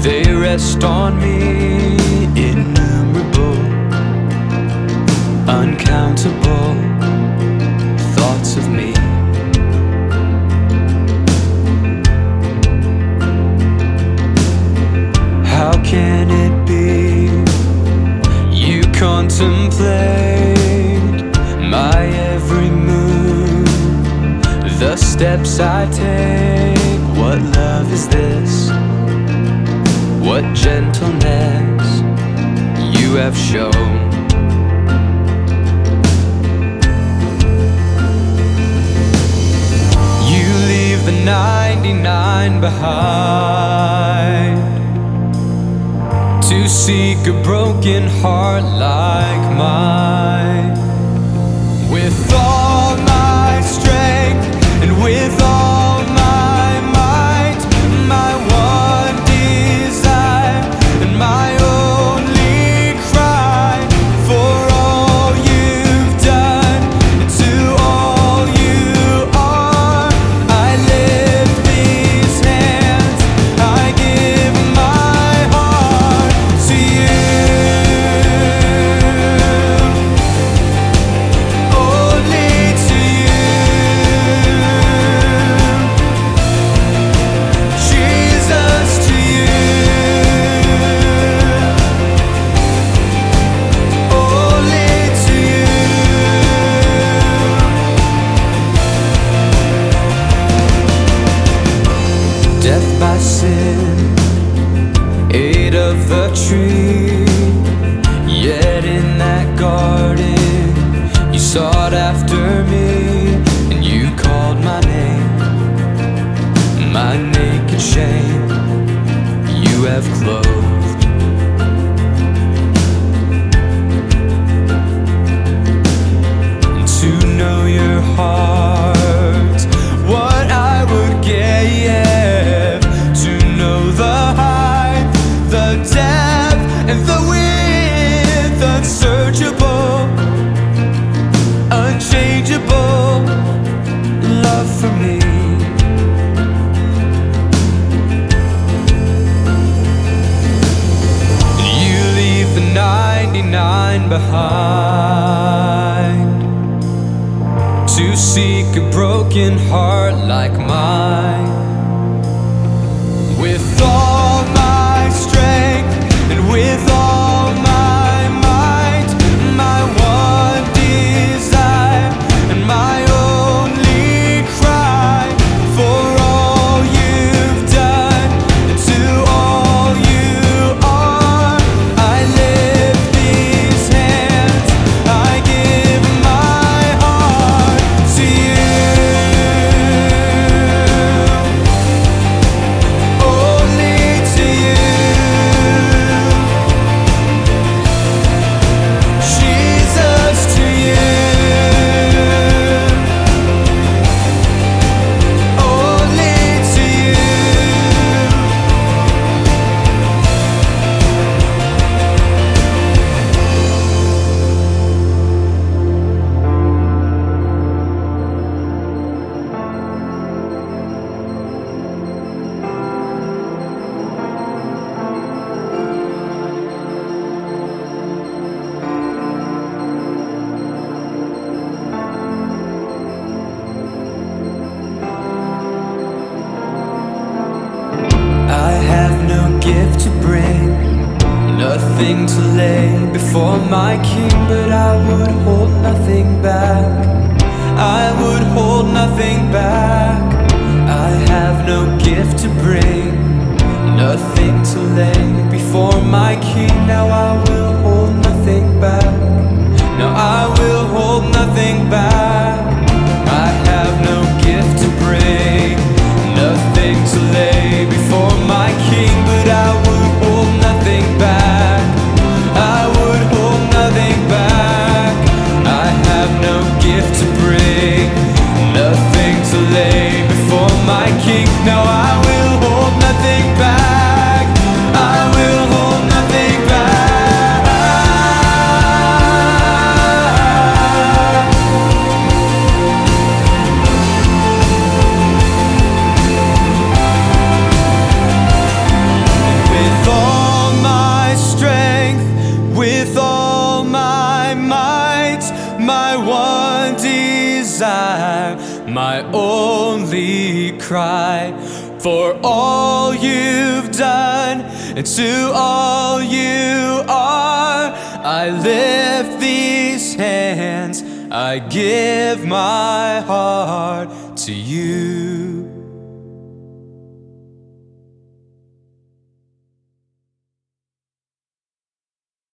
They rest on me, innumerable, uncountable thoughts of me. How can it be you contemplate my every move, the steps I take? What love is this? What gentleness you have shown. You leave the 99 behind to seek a broken heart like mine. With all my strength and with all my might, my one desire and my only cry, for all you've done and to all you are, I lift these hands, I give my heart to you. Only to you, Jesus, to you. Only to you. Death by sin, ate of the tree, yet in that garden you sought after me, and you called my name. My naked shame you have clothed. And to know your heart, what I would give to know the height, the depth, and the width, unsearchable, unchangeable love for me. You leave the 99 behind to seek a broken heart like mine. With all my strength and with all my might, my one desire and my only cry, for all you've done and to all you are, I lift these hands, I give my heart to you. Only to you, Jesus, to you. Only to you. I have no gift to bring, nothing to lay before my King, but I would hold nothing back. I would hold nothing back. I have no gift to bring, nothing to lay before my King. Now I will hold nothing back. Now I will hold nothing back. I have no gift to bring, nothing to lay before my King, but I would hold nothing back. I would hold nothing back. I have no gift to bring, nothing to lay before my King. Now I will hold nothing back. I will hold nothing back. desire, my only cry. For all you've done and to all you are, I lift these hands, I give my heart to you.